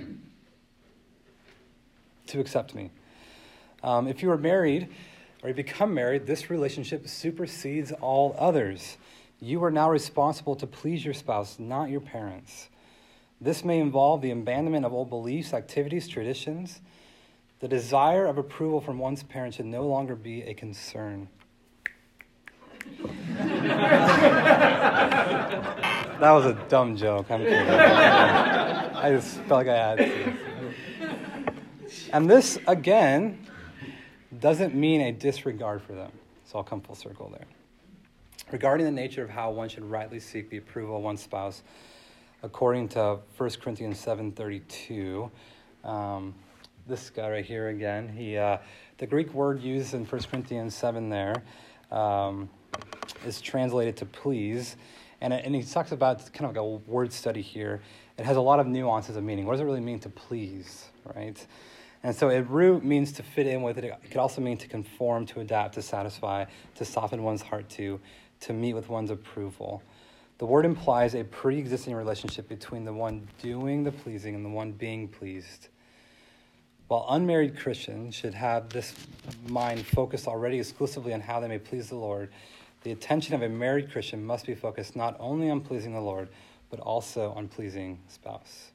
to accept me. Um, if you are married, or you become married, this relationship supersedes all others. You are now responsible to please your spouse, not your parents. This may involve the abandonment of old beliefs, activities, traditions. The desire of approval from one's parents should no longer be a concern. That was a dumb joke. I'm kidding. I just felt like I had to. And this, again, doesn't mean a disregard for them. So I'll come full circle there. Regarding the nature of how one should rightly seek the approval of one's spouse, according to First Corinthians seven thirty-two, um, this guy right here again. He, uh, the Greek word used in First Corinthians seven there um, is translated to please. And, and he talks about kind of like a word study here. It has a lot of nuances of meaning. What does it really mean to please, right? And so it root means to fit in with it. It could also mean to conform, to adapt, to satisfy, to soften one's heart to, to meet with one's approval. The word implies a pre-existing relationship between the one doing the pleasing and the one being pleased. While unmarried Christians should have this mind focused already exclusively on how they may please the Lord, the attention of a married Christian must be focused not only on pleasing the Lord, but also on pleasing spouse.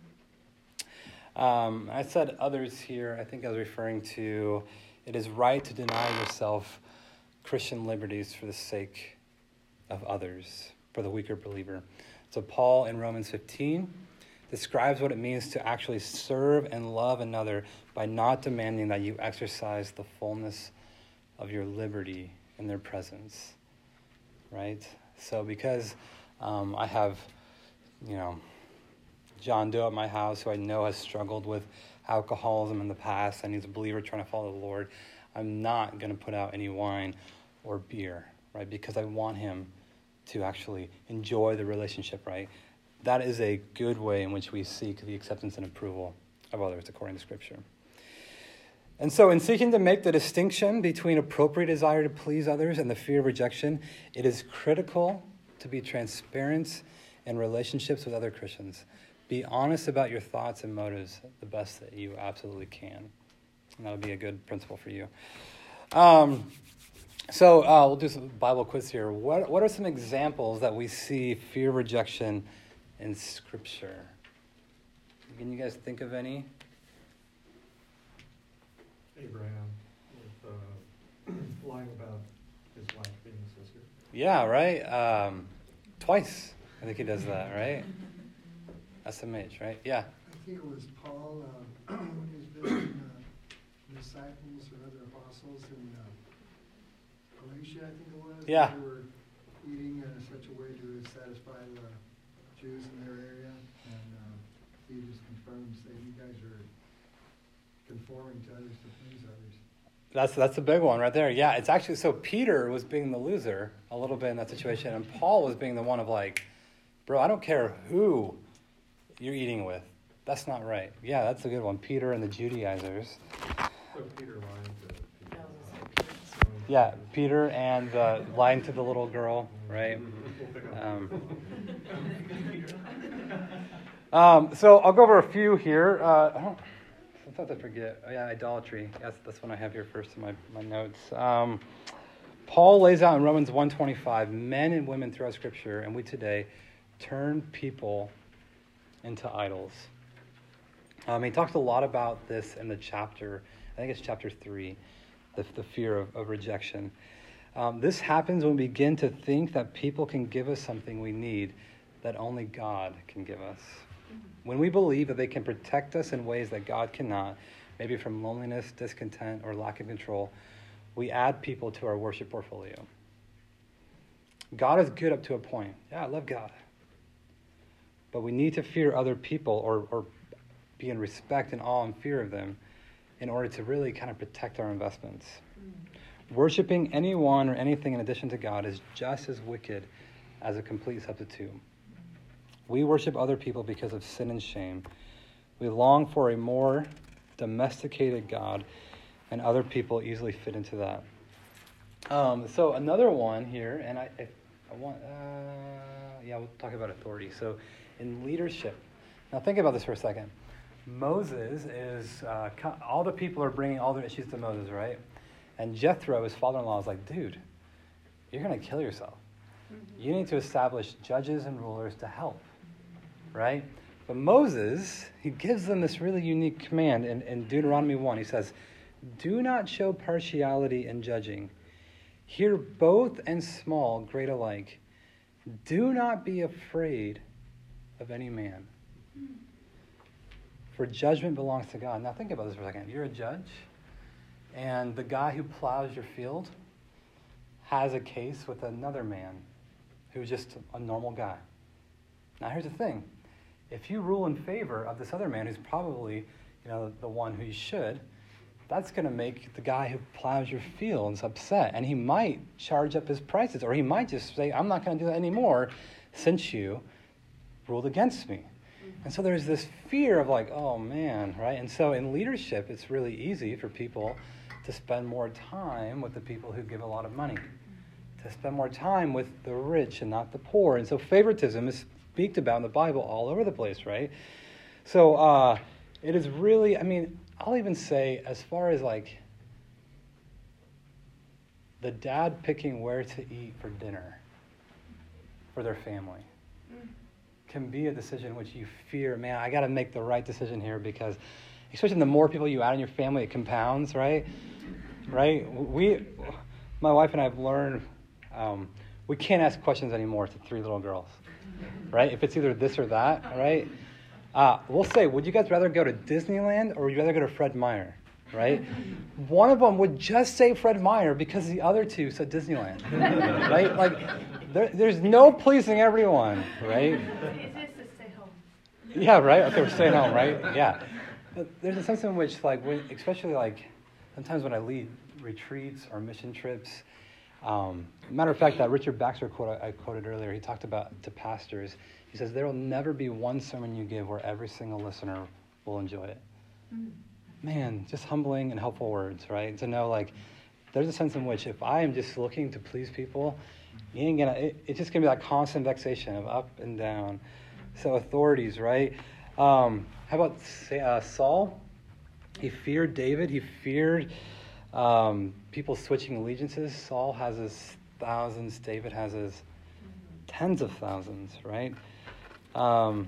Um, I said others here. I think I was referring to it is right to deny yourself Christian liberties for the sake of others, for the weaker believer. So Paul in Romans fifteen describes what it means to actually serve and love another by not demanding that you exercise the fullness of your liberty in their presence, right? So because um, I have, you know, John Doe at my house who I know has struggled with alcoholism in the past and he's a believer trying to follow the Lord, I'm not going to put out any wine or beer, right? Because I want him to actually enjoy the relationship, right? That is a good way in which we seek the acceptance and approval of others according to Scripture. And so in seeking to make the distinction between appropriate desire to please others and the fear of rejection, it is critical to be transparent in relationships with other Christians. Be honest about your thoughts and motives the best that you absolutely can. And that'll be a good principle for you. Um, so uh, we'll do some Bible quiz here. What, what are some examples that we see fear of rejection in Scripture? Can you guys think of any? Abraham with uh, lying about his wife being a sister. Yeah, right? Um, twice, I think he does that, right? S M H, right? Yeah. I think it was Paul uh, when he was visiting uh, disciples or other apostles in uh, Galatia, I think it was. Yeah. They were eating in such a way to satisfy the Jews in their area, and uh, he just confirmed, saying, "You guys are conforming to others to please others." That's that's a big one right there. Yeah, it's actually, so Peter was being the loser a little bit in that situation, and Paul was being the one of like, bro, I don't care who you're eating with. That's not right. Yeah, that's a good one. Peter and the Judaizers. So Peter lying to people. Yeah, Peter and uh, lying to the little girl, right? Um, um, so I'll go over a few here. Uh, I don't. Sometimes I forget. Oh, yeah, idolatry. That's that's one I have here first in my my notes. Um, Paul lays out in Romans one twenty-five, men and women throughout Scripture, and we today, turn people into idols. Um, he talks a lot about this in the chapter. I think it's chapter three, the the fear of, of rejection. Um, this happens when we begin to think that people can give us something we need that only God can give us. When we believe that they can protect us in ways that God cannot, maybe from loneliness, discontent, or lack of control, we add people to our worship portfolio. God is good up to a point. Yeah, I love God. But we need to fear other people or, or be in respect and awe and fear of them in order to really kind of protect our investments. Mm. Worshipping anyone or anything in addition to God is just as wicked as a complete substitute. We worship other people because of sin and shame. We long for a more domesticated God, and other people easily fit into that. Um, so another one here, and I, I, I want, uh, yeah, we'll talk about authority. So in leadership, now think about this for a second. Moses is, uh, all the people are bringing all their issues to Moses, right? And Jethro, his father-in-law, is like, dude, you're going to kill yourself. Mm-hmm. You need to establish judges and rulers to help. Right? But Moses, he gives them this really unique command in, in Deuteronomy one. He says, do not show partiality in judging. Hear both and small, great alike. Do not be afraid of any man. For judgment belongs to God. Now think about this for a second. You're a judge, and the guy who plows your field has a case with another man who's just a normal guy. Now here's the thing. If you rule in favor of this other man who's probably, you know, the one who you should, that's going to make the guy who plows your fields upset. And he might charge up his prices, or he might just say, I'm not going to do that anymore since you ruled against me. And so there's this fear of like, oh man, right? And so in leadership, it's really easy for people to spend more time with the people who give a lot of money, to spend more time with the rich and not the poor. And so favoritism is speaked about in the Bible all over the place, right? So uh, it is really, I mean, I'll even say as far as like the dad picking where to eat for dinner for their family can be a decision which you fear, man, I got to make the right decision here, because especially the more people you add in your family, it compounds, right? Right? We, my wife and I have learned um, we can't ask questions anymore to three little girls, right? If it's either this or that, right? Uh, we'll say, would you guys rather go to Disneyland or would you rather go to Fred Meyer, right? One of them would just say Fred Meyer because the other two said Disneyland, right? Like, there, there's no pleasing everyone, right? It's easiest to stay home. Yeah, right? Okay, we're staying home, right? Yeah. But there's a sense in which, like, when, especially, like, sometimes when I lead retreats or mission trips, um, matter of fact, that Richard Baxter quote I, I quoted earlier, he talked about to pastors. He says, there will never be one sermon you give where every single listener will enjoy it. Mm. Man, just humbling and helpful words, right? To know, like, there's a sense in which if I am just looking to please people, you ain't gonna, it, it's just gonna be that constant vexation of up and down. So authorities, right? Um, how about uh, Saul? He feared David. He feared um, people switching allegiances. Saul has his thousands. David has his tens of thousands, right? Um,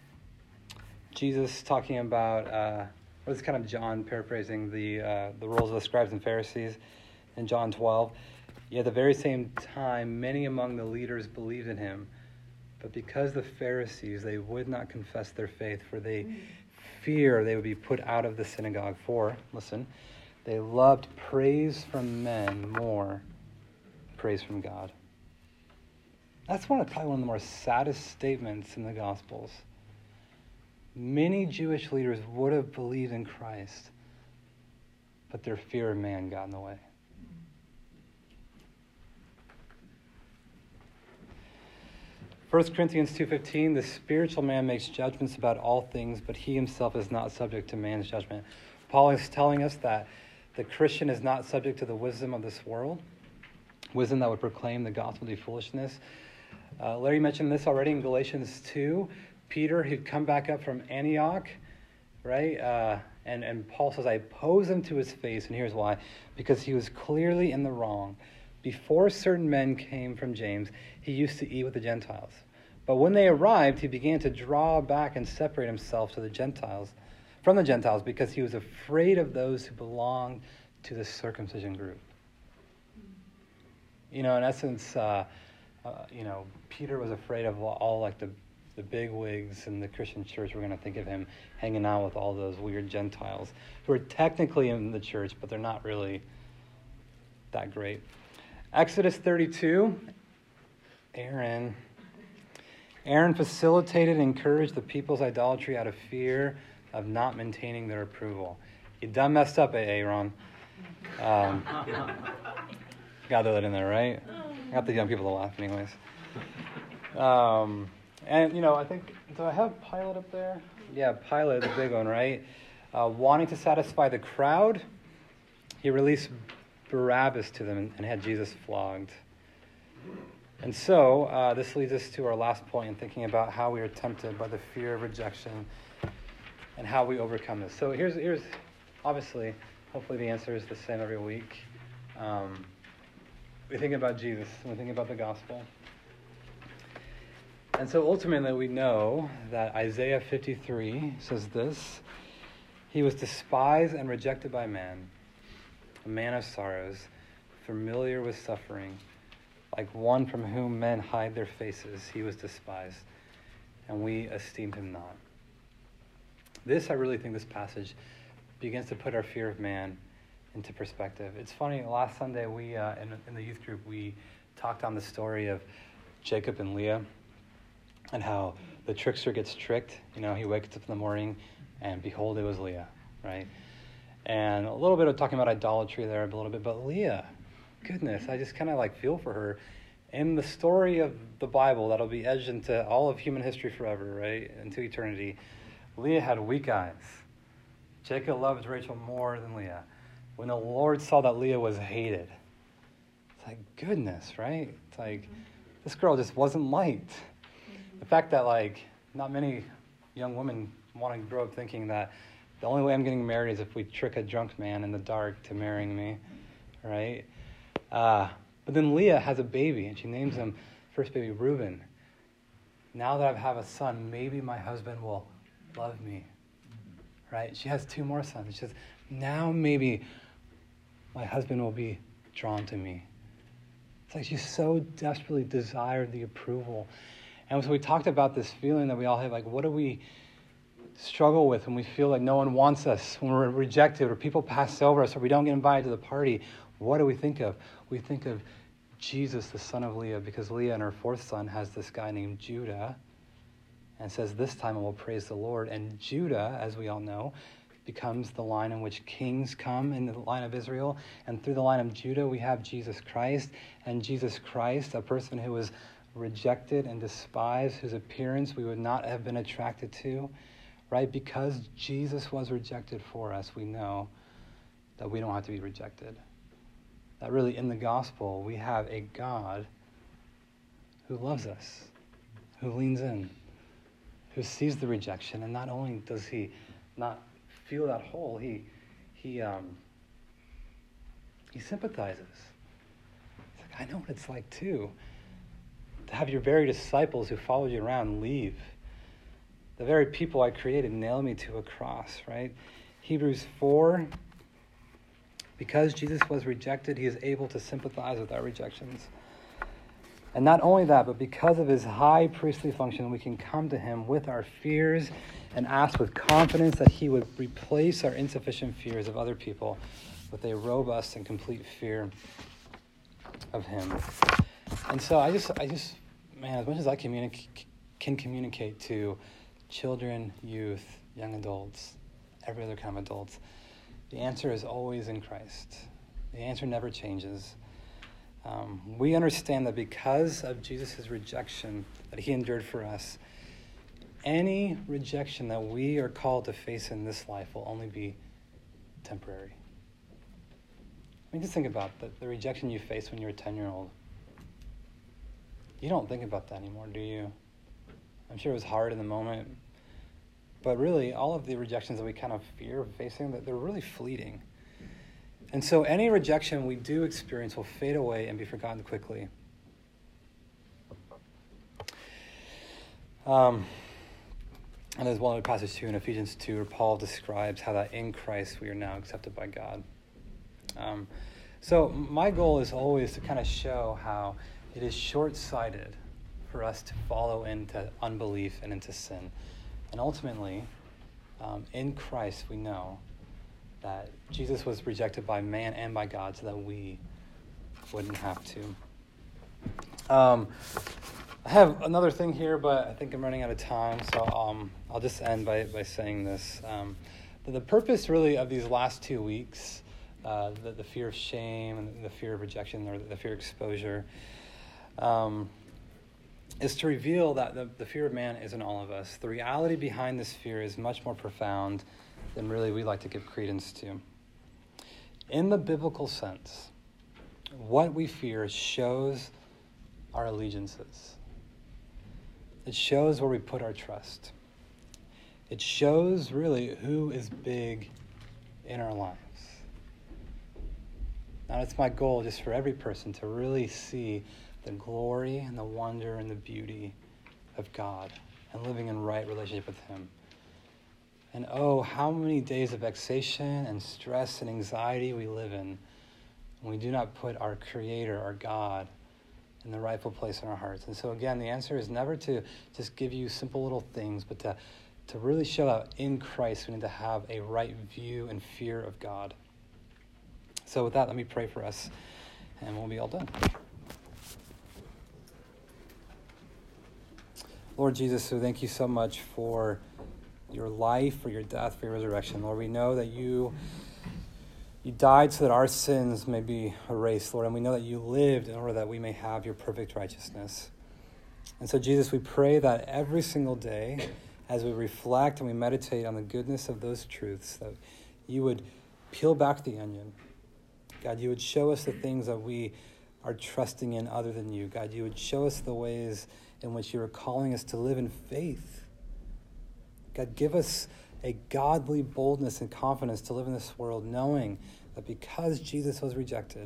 Jesus talking about, uh, or this kind of John paraphrasing the uh, the rules of the scribes and Pharisees in John twelve. Yet at the very same time, many among the leaders believed in him. But because the Pharisees, they would not confess their faith, for they mm. fear they would be put out of the synagogue. For, listen, they loved praise from men more than praise from God. That's one of probably one of the more saddest statements in the Gospels. Many Jewish leaders would have believed in Christ, but their fear of man got in the way. First Corinthians two fifteen, the spiritual man makes judgments about all things, but he himself is not subject to man's judgment. Paul is telling us that the Christian is not subject to the wisdom of this world, wisdom that would proclaim the gospel to be foolishness. Uh, Larry mentioned this already in Galatians two. Peter, who'd come back up from Antioch, right? Uh, and, and Paul says, I oppose him to his face, and here's why. Because he was clearly in the wrong. Before certain men came from James, he used to eat with the Gentiles. But when they arrived, he began to draw back and separate himself to the Gentiles, from the Gentiles, because he was afraid of those who belonged to the circumcision group. You know, in essence, uh, uh, you know, Peter was afraid of all, all like the the big wigs in the Christian church. We're going to think of him hanging out with all those weird Gentiles who are technically in the church, but they're not really that great. Exodus thirty-two, Aaron. Aaron facilitated and encouraged the people's idolatry out of fear of not maintaining their approval. You done messed up, Aaron. Um, got that in there, right? Got the young people to laugh anyways. Um, and, you know, I think, do I have Pilate up there? Yeah, Pilate, the big one, right? Uh, wanting to satisfy the crowd, he released Barabbas to them and had Jesus flogged. And so, uh, this leads us to our last point in thinking about how we are tempted by the fear of rejection and how we overcome this. So here's, here's obviously, hopefully the answer is the same every week. Um, we think about Jesus, and we think about the gospel. And so ultimately we know that Isaiah fifty-three says this: he was despised and rejected by men, a man of sorrows, familiar with suffering, like one from whom men hide their faces. He was despised, and we esteemed him not. This, I really think this passage begins to put our fear of man into perspective. It's funny, last Sunday we, uh, in, in the youth group, we talked on the story of Jacob and Leah and how the trickster gets tricked. You know, he wakes up in the morning and behold, it was Leah, right? And a little bit of talking about idolatry there, a little bit, but Leah, goodness, I just kind of like feel for her. In the story of the Bible that'll be edged into all of human history forever, right, into eternity, Leah had weak eyes. Jacob loved Rachel more than Leah. When the Lord saw that Leah was hated, it's like, goodness, right? It's like, this girl just wasn't liked. The fact that, like, not many young women want to grow up thinking that the only way I'm getting married is if we trick a drunk man in the dark to marrying me, right? Uh, but then Leah has a baby, and she names him, first baby, Reuben. Now that I have a son, maybe my husband will love me, right? She has two more sons. She says, now maybe my husband will be drawn to me. It's like she so desperately desired the approval. And so we talked about this feeling that we all have, like, what do we struggle with when we feel like no one wants us, when we're rejected, or people pass over us, or we don't get invited to the party? What do we think of? We think of Jesus, the son of Leah, because Leah and her fourth son has this guy named Judah, and says, this time I will praise the Lord. And Judah, as we all know, becomes the line in which kings come in the line of Israel. And through the line of Judah, we have Jesus Christ. And Jesus Christ, a person who was rejected and despised, whose appearance we would not have been attracted to, right? Because Jesus was rejected for us, we know that we don't have to be rejected. That really, in the gospel, we have a God who loves us, who leans in, who sees the rejection. And not only does he not feel that hole, he he um, he sympathizes. He's like, I know what it's like too, to have your very disciples who followed you around leave. The very people I created nail me to a cross, right? Hebrews four, because Jesus was rejected, he is able to sympathize with our rejections. And not only that, but because of his high priestly function, we can come to him with our fears and ask with confidence that he would replace our insufficient fears of other people with a robust and complete fear of him. And so I just, I just, man, as much as I communi- can communicate to children, youth, young adults, every other kind of adults, the answer is always in Christ. The answer never changes. Um, we understand that because of Jesus' rejection that he endured for us, any rejection that we are called to face in this life will only be temporary. I mean, just think about the, the rejection you faced when you were a ten-year-old. You don't think about that anymore, do you? I'm sure it was hard in the moment. But really, all of the rejections that we kind of fear facing, that they're really fleeting. And so any rejection we do experience will fade away and be forgotten quickly. Um, and there's one other passage too in Ephesians two where Paul describes how that in Christ we are now accepted by God. Um, so my goal is always to kind of show how it is short-sighted for us to follow into unbelief and into sin. And ultimately, um, in Christ we know that Jesus was rejected by man and by God so that we wouldn't have to. Um, I have another thing here, but I think I'm running out of time, so um, I'll just end by, by saying this. Um, the, the purpose really of these last two weeks, uh, the, the fear of shame and the fear of rejection or the fear of exposure, um, is to reveal that the, the fear of man is in all of us. The reality behind this fear is much more profound than really we like to give credence to. In the biblical sense, what we fear shows our allegiances. It shows where we put our trust. It shows really who is big in our lives. Now, it's my goal just for every person to really see the glory and the wonder and the beauty of God and living in right relationship with him. And oh, how many days of vexation and stress and anxiety we live in when we do not put our Creator, our God, in the rightful place in our hearts. And so again, the answer is never to just give you simple little things, but to, to really show out in Christ we need to have a right view and fear of God. So with that, let me pray for us, and we'll be all done. Lord Jesus, so thank you so much for your life, for your death, for your resurrection. Lord, we know that you you died so that our sins may be erased, Lord, and we know that you lived in order that we may have your perfect righteousness. And so, Jesus, we pray that every single day, as we reflect and we meditate on the goodness of those truths, that you would peel back the onion. God, you would show us the things that we are trusting in other than you. God, you would show us the ways in which you are calling us to live in faith. God, give us a godly boldness and confidence to live in this world, knowing that because Jesus was rejected,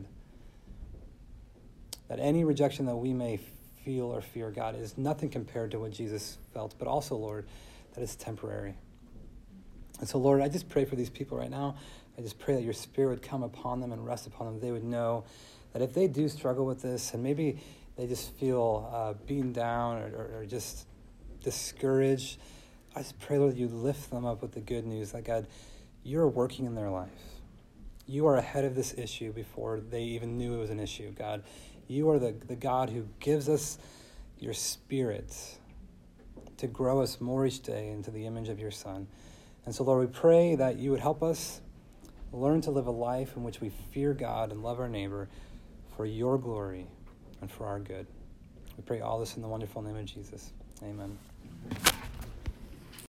that any rejection that we may feel or fear, God, is nothing compared to what Jesus felt, but also, Lord, that it's temporary. And so, Lord, I just pray for these people right now. I just pray that your Spirit would come upon them and rest upon them. They would know that if they do struggle with this, and maybe they just feel uh, beaten down or, or, or just discouraged, I just pray, Lord, that you lift them up with the good news that, God, you're working in their life. You are ahead of this issue before they even knew it was an issue, God. You are the, the God who gives us your Spirit to grow us more each day into the image of your Son. And so, Lord, we pray that you would help us learn to live a life in which we fear God and love our neighbor for your glory and for our good. We pray all this in the wonderful name of Jesus. Amen.